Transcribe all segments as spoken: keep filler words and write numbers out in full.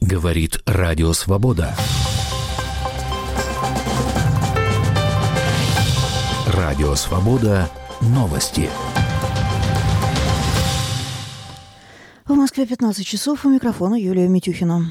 Говорит Радио Свобода. Радио Свобода. Новости. В Москве пятнадцать часов. У микрофона Юлия Митюхина.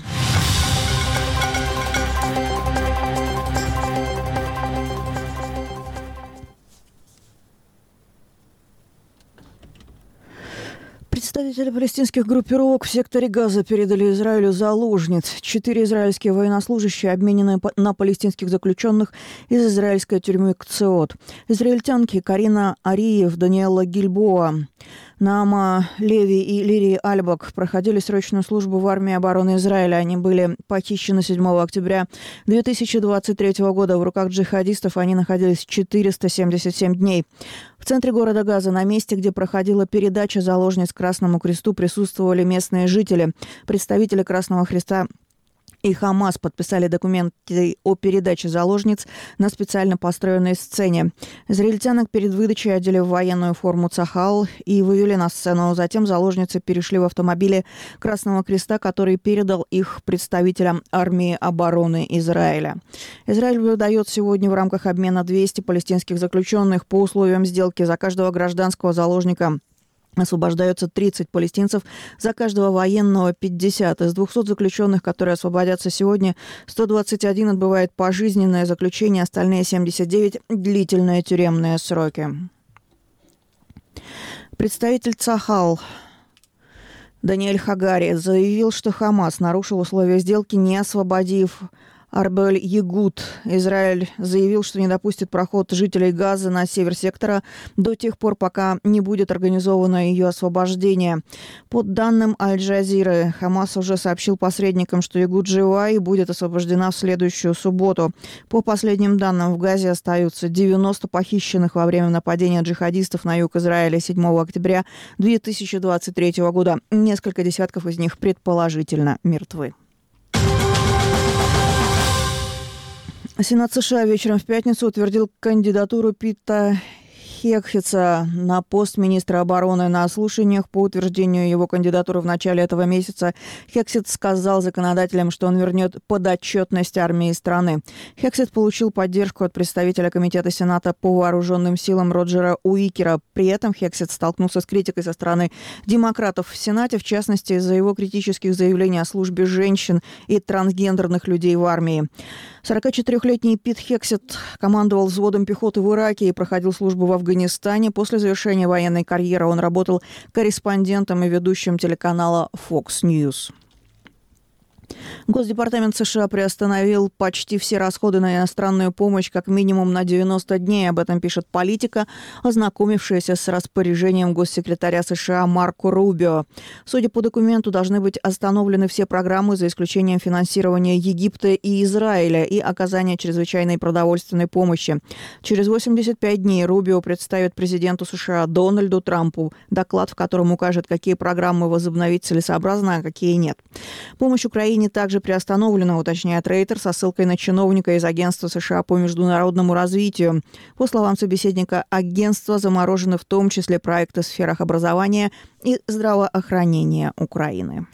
Представители палестинских группировок в секторе Газа передали Израилю заложниц. Четыре израильские военнослужащие обменены на палестинских заключенных из израильской тюрьмы Кциот. Израильтянки Карина Ариев, Даниэла Гильбоа, Наама Леви и Лирии Альбак проходили срочную службу в армии обороны Израиля. Они были похищены седьмого октября две тысячи двадцать третьего года. В руках джихадистов они находились четыреста семьдесят семь дней. В центре города Газа, на месте, где проходила передача заложниц Красному Кресту, присутствовали местные жители. Представители Красного Креста и Хамас подписали документы о передаче заложниц на специально построенной сцене. Израильтянок перед выдачей одели в военную форму цахал и вывели на сцену. Затем заложницы перешли в автомобили Красного Креста, который передал их представителям армии обороны Израиля. Израиль выдает сегодня в рамках обмена двести палестинских заключенных по условиям сделки. За каждого гражданского заложника освобождается тридцать палестинцев, за каждого военного пятьдесят. Из двухсот заключенных, которые освободятся сегодня, сто двадцать один отбывает пожизненное заключение, остальные семьдесят девять – длительные тюремные сроки. Представитель Цахал Даниэль Хагари заявил, что Хамас нарушил условия сделки, не освободив Арбель-Ягуд. Израиль заявил, что не допустит проход жителей Газа на север сектора до тех пор, пока не будет организовано ее освобождение. По данным Аль-Джазиры, Хамас уже сообщил посредникам, что Ягуд жива и будет освобождена в следующую субботу. По последним данным, в Газе остаются девяносто похищенных во время нападения джихадистов на юг Израиля седьмого октября две тысячи двадцать третьего года. Несколько десятков из них предположительно мертвы. Сенат США вечером в пятницу утвердил кандидатуру Пита Хекхетса на пост министра обороны. На слушаниях по утверждению его кандидатуры в начале этого месяца Хексет сказал законодателям, что он вернет подотчетность армии страны. Хексет получил поддержку от представителя Комитета Сената по вооруженным силам Роджера Уикера. При этом Хексет столкнулся с критикой со стороны демократов в Сенате, в частности, из-за его критических заявлений о службе женщин и трансгендерных людей в армии. сорокачетырёхлетний Пит Хексет командовал взводом пехоты в Ираке и проходил службу в Афганистане. После завершения военной карьеры он работал корреспондентом и ведущим телеканала Fox News. Госдепартамент США приостановил почти все расходы на иностранную помощь как минимум на девяносто дней. Об этом пишет «Политика», ознакомившаяся с распоряжением госсекретаря США Марко Рубио. Судя по документу, должны быть остановлены все программы, за исключением финансирования Египта и Израиля и оказания чрезвычайной продовольственной помощи. Через восемьдесят пять дней Рубио представит президенту США Дональду Трампу доклад, в котором укажет, какие программы возобновить целесообразно, а какие нет. Помощь Украине также приостановлена, уточняет Рейтер со ссылкой на чиновника из Агентства США по международному развитию. По словам собеседника, агентства заморожены в том числе проекты в сферах образования и здравоохранения Украины.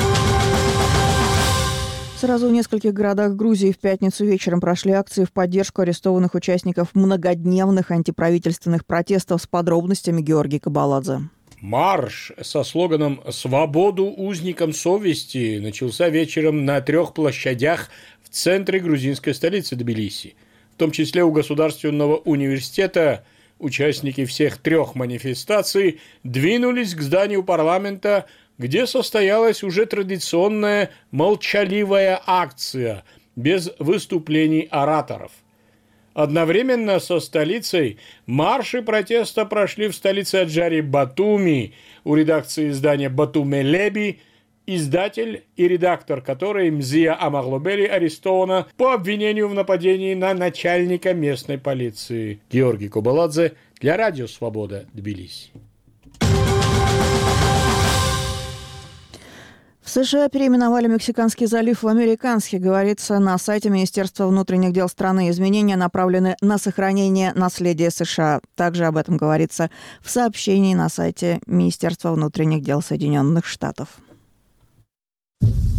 Сразу в нескольких городах Грузии в пятницу вечером прошли акции в поддержку арестованных участников многодневных антиправительственных протестов. С подробностями Георгий Кабаладзе. Марш со слоганом «Свободу узникам совести» начался вечером на трех площадях в центре грузинской столицы Тбилиси. В том числе у Государственного университета участники всех трех манифестаций двинулись к зданию парламента, где состоялась уже традиционная молчаливая акция без выступлений ораторов. Одновременно со столицей марши протеста прошли в столице Аджари Батуми, у редакции издания «Батуме Леби», издатель и редактор которой Мзия Амаглобели арестована по обвинению в нападении на начальника местной полиции. Георгий Кабаладзе для Радио Свобода, Тбилиси. В США переименовали Мексиканский залив в Американский, говорится на сайте Министерства внутренних дел страны. Изменения направлены на сохранение наследия США. Также об этом говорится в сообщении на сайте Министерства внутренних дел Соединенных Штатов.